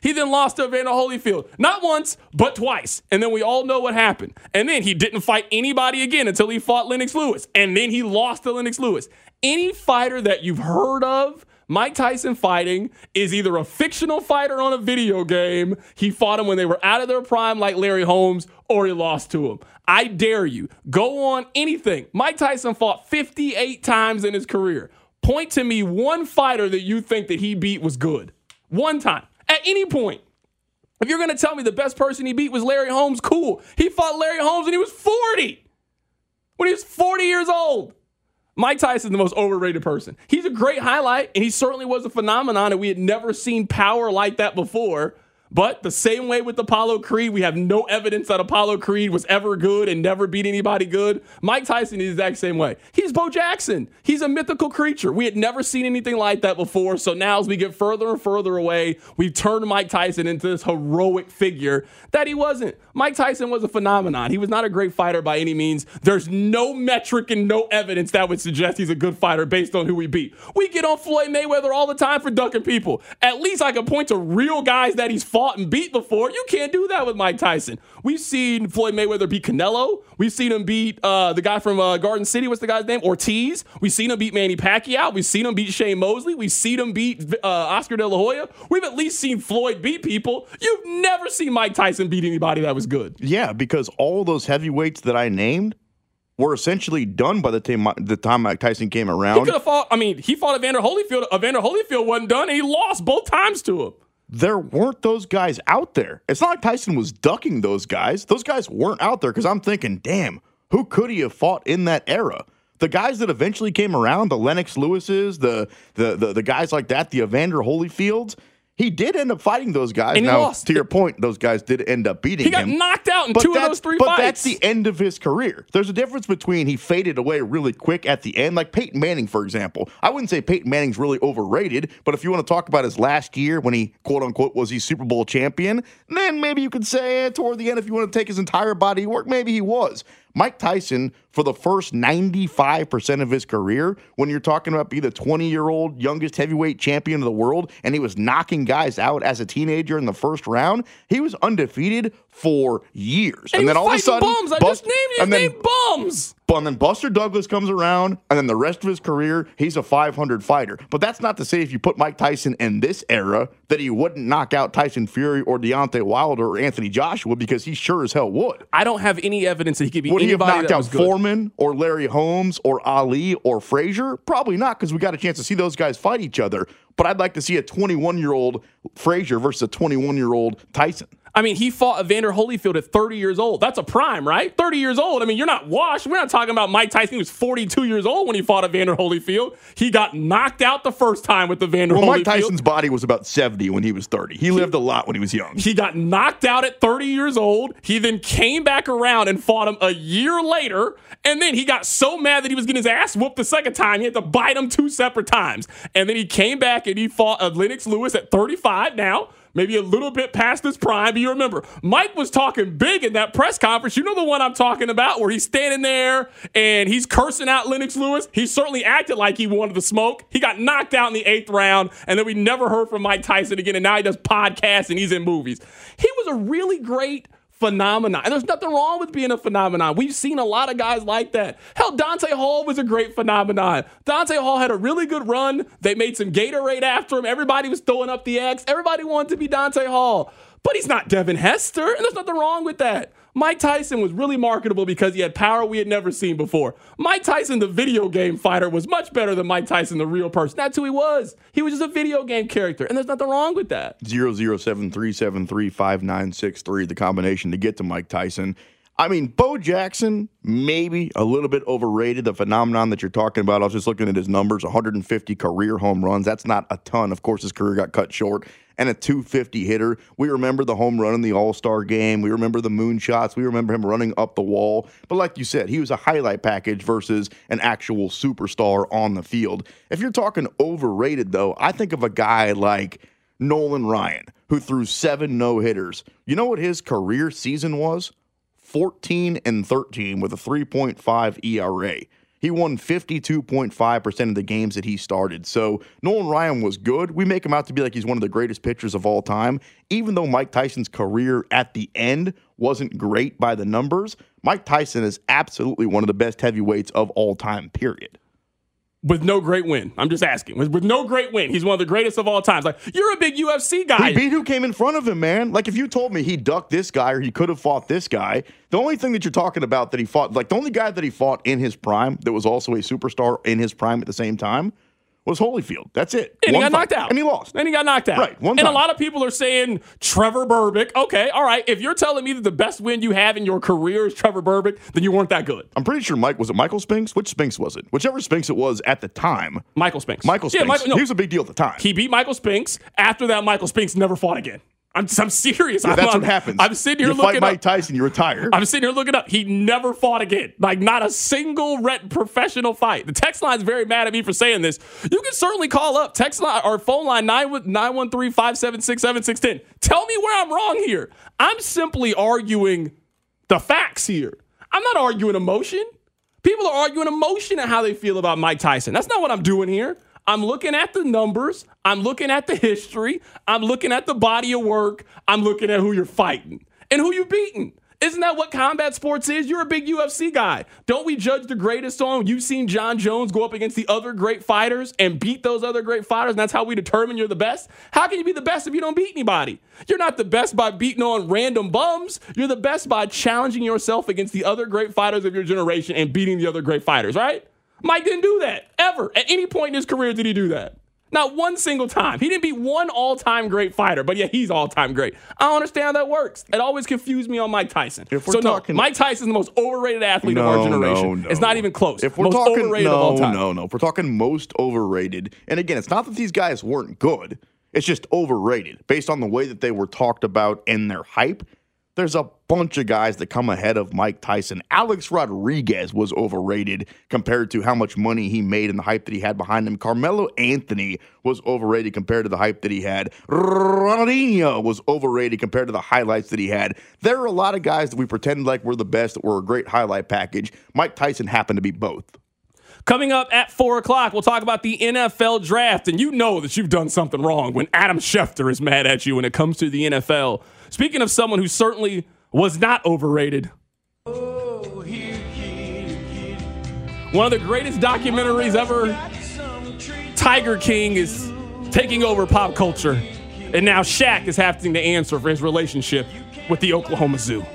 He then lost to Evander Holyfield. Not once, but twice. And then we all know what happened. And then he didn't fight anybody again until he fought Lennox Lewis. And then he lost to Lennox Lewis. Any fighter that you've heard of Mike Tyson fighting is either a fictional fighter on a video game, he fought him when they were out of their prime like Larry Holmes, or he lost to him. I dare you. Go on anything. Mike Tyson fought fifty-eight times in his career. Point to me one fighter that you think that he beat was good. One time. At any point. If you're going to tell me the best person he beat was Larry Holmes, cool. He fought Larry Holmes when he was forty. When he was forty years old. Mike Tyson is the most overrated person. He's a great highlight, and he certainly was a phenomenon, and we had never seen power like that before. But the same way with Apollo Creed, we have no evidence that Apollo Creed was ever good and never beat anybody good. Mike Tyson is the exact same way. He's Bo Jackson. He's a mythical creature. We had never seen anything like that before. So now as we get further and further away, we've turned Mike Tyson into this heroic figure that he wasn't. Mike Tyson was a phenomenon. He was not a great fighter by any means. There's no metric and no evidence that would suggest he's a good fighter based on who we beat. We get on Floyd Mayweather all the time for ducking people. At least I can point to real guys that he's fought and beat before. You can't do that with Mike Tyson. We've seen Floyd Mayweather beat Canelo. We've seen him beat uh, the guy from uh, Garden City. What's the guy's name? Ortiz. We've seen him beat Manny Pacquiao. We've seen him beat Shane Mosley. We've seen him beat uh, Oscar De La Hoya. We've at least seen Floyd beat people. You've never seen Mike Tyson beat anybody that was good. Yeah, because all those heavyweights that I named were essentially done by the time the time Mike Tyson came around. He could have fought. I mean, he fought Evander Holyfield. Evander Holyfield wasn't done, and he lost both times to him. There weren't those guys out there. It's not like Tyson was ducking those guys. Those guys weren't out there because I'm thinking, damn, who could he have fought in that era? The guys that eventually came around, the Lennox Lewises, the the the, the guys like that, the Evander Holyfields, he did end up fighting those guys. And he now, lost. To your point, those guys did end up beating him. He got him. knocked out in but two of those three but fights. But that's the end of his career. There's a difference between he faded away really quick at the end, like Peyton Manning, for example. I wouldn't say Peyton Manning's really overrated, but if you want to talk about his last year when he, quote-unquote, was he Super Bowl champion, then maybe you could say eh, toward the end, if you want to take his entire body of work, maybe he was. Mike Tyson, for the first ninety-five percent of his career, when you're talking about being the twenty-year-old youngest heavyweight champion of the world, and he was knocking guys out as a teenager in the first round, he was undefeated for years. And, and then all of a sudden, bums. I Bust, just named you. and then, named bums. And then Buster Douglas comes around, and then the rest of his career, he's a five hundred fighter. But that's not to say if you put Mike Tyson in this era that he wouldn't knock out Tyson Fury or Deontay Wilder or Anthony Joshua, because he sure as hell would. I don't have any evidence that he could be would anybody he have knocked that out was good. Foreman or Larry Holmes or Ali or Frazier? Probably not, because we got a chance to see those guys fight each other. But I'd like to see a twenty-one-year-old Frazier versus a twenty-one-year-old Tyson. I mean, he fought Evander Holyfield at thirty years old. That's a prime, right? thirty years old. I mean, you're not washed. We're not talking about Mike Tyson. He was forty-two years old when he fought Evander Holyfield. He got knocked out the first time with Evander well, Holyfield. Mike Tyson's body was about seventy when he was thirty. He, he lived a lot when he was young. He got knocked out at thirty years old. He then came back around and fought him a year later. And then he got so mad that he was getting his ass whooped the second time, he had to bite him two separate times. And then he came back and he fought uh, Lennox Lewis at thirty-five now. Maybe a little bit past his prime. But you remember, Mike was talking big in that press conference. You know the one I'm talking about, where he's standing there and he's cursing out Lennox Lewis. He certainly acted like he wanted to smoke. He got knocked out in the eighth round, and then we never heard from Mike Tyson again, and now he does podcasts and he's in movies. He was a really great phenomenon. And there's nothing wrong with being a phenomenon. We've seen a lot of guys like that. Hell, Dante Hall was a great phenomenon. Dante Hall had a really good run. They made some Gatorade after him. Everybody was throwing up the X. Everybody wanted to be Dante Hall. But he's not Devin Hester, and there's nothing wrong with that. Mike Tyson was really marketable because he had power we had never seen before. Mike Tyson, the video game fighter, was much better than Mike Tyson, the real person. That's who he was. He was just a video game character, and there's nothing wrong with that. zero zero seven three seven three five nine six three, the combination to get to Mike Tyson. I mean, Bo Jackson, maybe a little bit overrated, the phenomenon that you're talking about. I was just looking at his numbers, one hundred fifty career home runs. That's not a ton. Of course, his career got cut short. And a two fifty hitter. We remember the home run in the All-Star game. We remember the moonshots. We remember him running up the wall. But like you said, he was a highlight package versus an actual superstar on the field. If you're talking overrated, though, I think of a guy like Nolan Ryan, who threw seven no-hitters. You know what his career season was? fourteen and thirteen with a three point five E R A. He won fifty-two point five percent of the games that he started. So Nolan Ryan was good. We make him out to be like he's one of the greatest pitchers of all time. Even though Mike Tyson's career at the end wasn't great by the numbers, Mike Tyson is absolutely one of the best heavyweights of all time, period. With no great win. I'm just asking. With, with no great win. He's one of the greatest of all times. Like, you're a big U F C guy. He beat who came in front of him, man. Like, if you told me he ducked this guy or he could have fought this guy, the only thing that you're talking about that he fought, like the only guy that he fought in his prime that was also a superstar in his prime at the same time was Holyfield. That's it. And One he got fight. knocked out. And he lost. And he got knocked out. Right. One and time. a lot of people are saying Trevor Berbick. Okay, all right. If you're telling me that the best win you have in your career is Trevor Berbick, then you weren't that good. I'm pretty sure Mike, was it Michael Spinks? Which Spinks was it? Whichever Spinks it was at the time. Michael Spinks. Michael Spinks. Yeah, Michael, no. He was a big deal at the time. He beat Michael Spinks. After that, Michael Spinks never fought again. I'm, I'm serious. Yeah, I'm, that's I'm, what happens. I'm sitting here you looking fight Mike up. Tyson, you retire. I'm sitting here looking up. He never fought again. Like, not a single ret- professional fight. The text line's very mad at me for saying this. You can certainly call up text line or phone line nine one three, five seven six, seven six one zero. Tell me where I'm wrong here. I'm simply arguing the facts here. I'm not arguing emotion. People are arguing emotion and how they feel about Mike Tyson. That's not what I'm doing here. I'm looking at the numbers. I'm looking at the history. I'm looking at the body of work. I'm looking at who you're fighting and who you've beaten. Isn't that what combat sports is? You're a big U F C guy. Don't we judge the greatest on you've seen John Jones go up against the other great fighters and beat those other great fighters, and that's how we determine you're the best? How can you be the best if you don't beat anybody? You're not the best by beating on random bums. You're the best by challenging yourself against the other great fighters of your generation and beating the other great fighters, right? Mike didn't do that, ever. At any point in his career did he do that. Not one single time. He didn't beat one all-time great fighter, but yeah, he's all-time great. I don't understand how that works. It always confused me on Mike Tyson. If we're so talking, no, Mike Tyson's the most overrated athlete no, of our generation. No, no. It's not even close. If we're most talking, overrated no, of all time. no, no. If we're talking most overrated, and again, it's not that these guys weren't good. It's just overrated based on the way that they were talked about and their hype. There's a bunch of guys that come ahead of Mike Tyson. Alex Rodriguez was overrated compared to how much money he made and the hype that he had behind him. Carmelo Anthony was overrated compared to the hype that he had. Ronaldinho was overrated compared to the highlights that he had. There are a lot of guys that we pretend like we're the best, that we're a great highlight package. Mike Tyson happened to be both. Coming up at four o'clock, we'll talk about the N F L draft, and you know that you've done something wrong when Adam Schefter is mad at you when it comes to the N F L. Speaking of someone who certainly was not overrated, one of the greatest documentaries ever, Tiger King, is taking over pop culture, and now Shaq is having to answer for his relationship with the Oklahoma Zoo.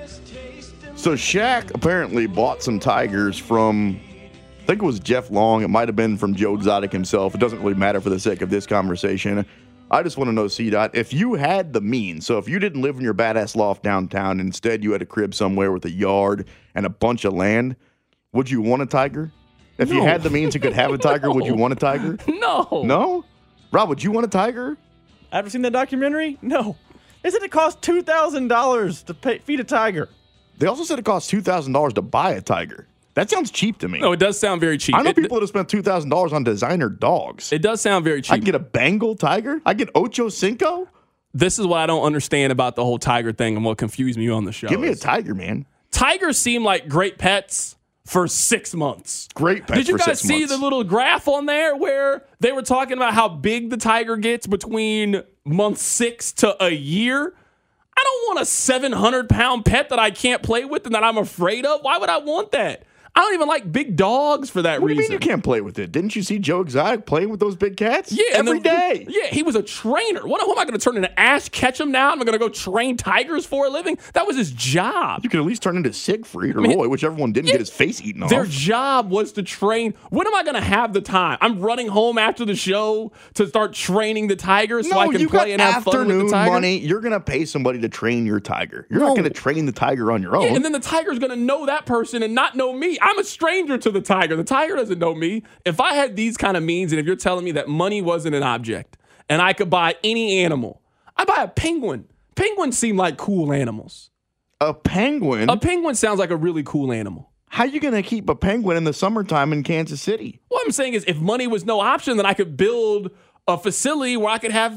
So Shaq apparently bought some tigers from, I think it was Jeff Long. It might have been from Joe Exotic himself. It doesn't really matter for the sake of this conversation. I just want to know, C-Dot, if you had the means, so if you didn't live in your badass loft downtown, and instead you had a crib somewhere with a yard and a bunch of land, would you want a tiger? If no. you had the means and could have a tiger, no. would you want a tiger? No. No? Rob, would you want a tiger? Ever seen that documentary? No. They said it cost two thousand dollars to pay, feed a tiger. They also said it cost two thousand dollars to buy a tiger. That sounds cheap to me. No, it does sound very cheap. I know it, people that have spent two thousand dollars on designer dogs. It does sound very cheap. I can get a Bengal tiger? I get Ocho Cinco? This is what I don't understand about the whole tiger thing and what confused me on the show. Give me a tiger, man. Tigers seem like great pets for six months. Great pets for six months. Did you guys see the little graph on there where they were talking about how big the tiger gets between month six to a year? I don't want a seven hundred pound pet that I can't play with and that I'm afraid of. Why would I want that? I don't even like big dogs for that what reason. What do you mean you can't play with it? Didn't you see Joe Exotic playing with those big cats? Yeah, every the, day. Yeah, he was a trainer. What, who am I going to turn into Ash Ketchum now? Am I going to go train tigers for a living? That was his job. You could at least turn into Siegfried or I mean, Roy, whichever one didn't yeah, get his face eaten off. Their job was to train. When am I going to have the time? I'm running home after the show to start training the tigers so no, I can you play and have fun with the tiger. Money. You're going to pay somebody to train your tiger. You're no. not going to train the tiger on your own. Yeah, and then the tiger's going to know that person and not know me. I'm a stranger to the tiger. The tiger doesn't know me. If I had these kind of means, and if you're telling me that money wasn't an object and I could buy any animal, I'd buy a penguin. Penguins seem like cool animals. A penguin? A penguin sounds like a really cool animal. How are you going to keep a penguin in the summertime in Kansas City? What I'm saying is if money was no option, then I could build a facility where I could have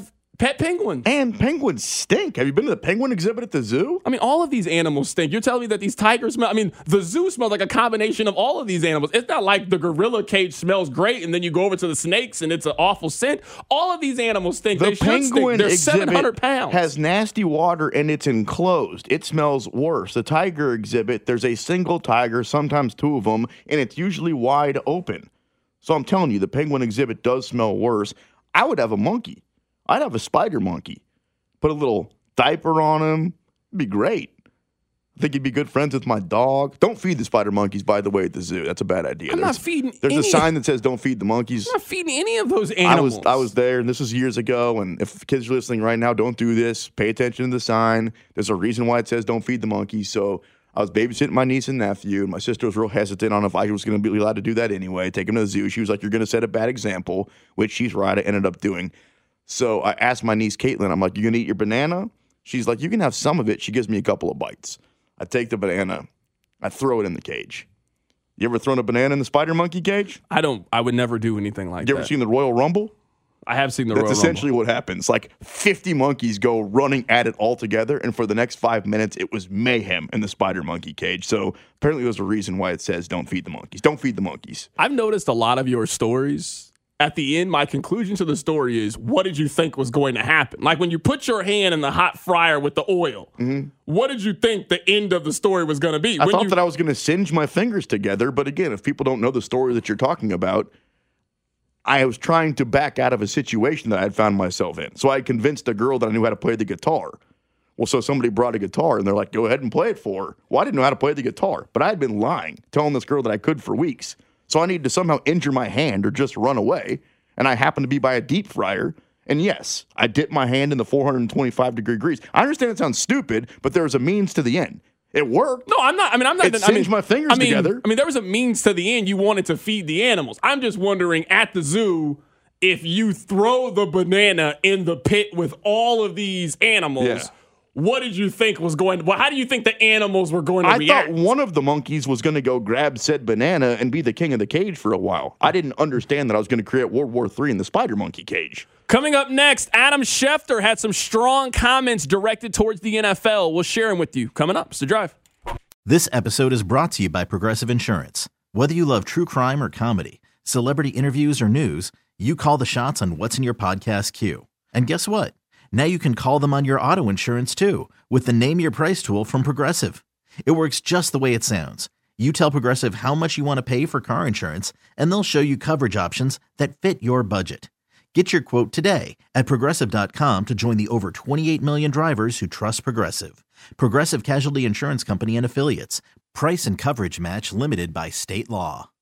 pet penguins. And penguins stink. Have you been to the penguin exhibit at the zoo? I mean, all of these animals stink. You're telling me that these tigers smell? I mean, the zoo smells like a combination of all of these animals. It's not like the gorilla cage smells great, and then you go over to the snakes, and it's an awful scent. All of these animals stink. The they should stink. They're seven hundred pounds. Has nasty water, and it's enclosed. It smells worse. The tiger exhibit, there's a single tiger, sometimes two of them, and it's usually wide open. So I'm telling you, the penguin exhibit does smell worse. I would have a monkey. I'd have a spider monkey. Put a little diaper on him. It'd be great. I think he'd be good friends with my dog. Don't feed the spider monkeys, by the way, at the zoo. That's a bad idea. I'm there's, not feeding There's any a sign that says don't feed the monkeys. I'm not feeding any of those animals. I was I was there, and this was years ago, and if kids are listening right now, don't do this. Pay attention to the sign. There's a reason why it says don't feed the monkeys. So I was babysitting my niece and nephew, and my sister was real hesitant on if I was going to be allowed to do that anyway, take them to the zoo. She was like, you're going to set a bad example, which she's right. I ended up doing. So I asked my niece, Caitlin, I'm like, you going to eat your banana? She's like, you can have some of it. She gives me a couple of bites. I take the banana. I throw it in the cage. You ever thrown a banana in the spider monkey cage? I don't. I would never do anything like you that. You ever seen the Royal Rumble? I have seen the That's Royal essentially Rumble. what happens. Like fifty monkeys go running at it all together, and for the next five minutes, it was mayhem in the spider monkey cage. So apparently there's a reason why it says don't feed the monkeys. Don't feed the monkeys. I've noticed a lot of your stories. At the end, my conclusion to the story is, what did you think was going to happen? Like when you put your hand in the hot fryer with the oil, mm-hmm. what did you think the end of the story was going to be? I when thought you- that I was going to singe my fingers together. But again, if people don't know the story that you're talking about, I was trying to back out of a situation that I had found myself in. So I convinced a girl that I knew how to play the guitar. Well, so somebody brought a guitar, and they're like, go ahead and play it for her. Well, I didn't know how to play the guitar, but I had been lying, telling this girl that I could for weeks. So I needed to somehow injure my hand or just run away. And I happened to be by a deep fryer. And yes, I dipped my hand in the four hundred twenty-five degree grease. I understand it sounds stupid, but there was a means to the end. It worked. No, I'm not. I mean, I'm not. It I singed mean, my fingers I mean, together. I mean, there was a means to the end. You wanted to feed the animals. I'm just wondering at the zoo if you throw the banana in the pit with all of these animals. Yeah. What did you think was going to, well, how do you think the animals were going to I react? thought one of the monkeys was going to go grab said banana and be the king of the cage for a while. I didn't understand that I was going to create World War Three in the spider monkey cage. Coming up next, Adam Schefter had some strong comments directed towards the N F L. We'll share them with you. Coming up, it's The Drive. This episode is brought to you by Progressive Insurance. Whether you love true crime or comedy, celebrity interviews or news, you call the shots on what's in your podcast queue. And guess what? Now you can call them on your auto insurance too with the Name Your Price tool from Progressive. It works just the way it sounds. You tell Progressive how much you want to pay for car insurance, and they'll show you coverage options that fit your budget. Get your quote today at Progressive dot com to join the over twenty-eight million drivers who trust Progressive. Progressive Casualty Insurance Company and Affiliates. Price and coverage match limited by state law.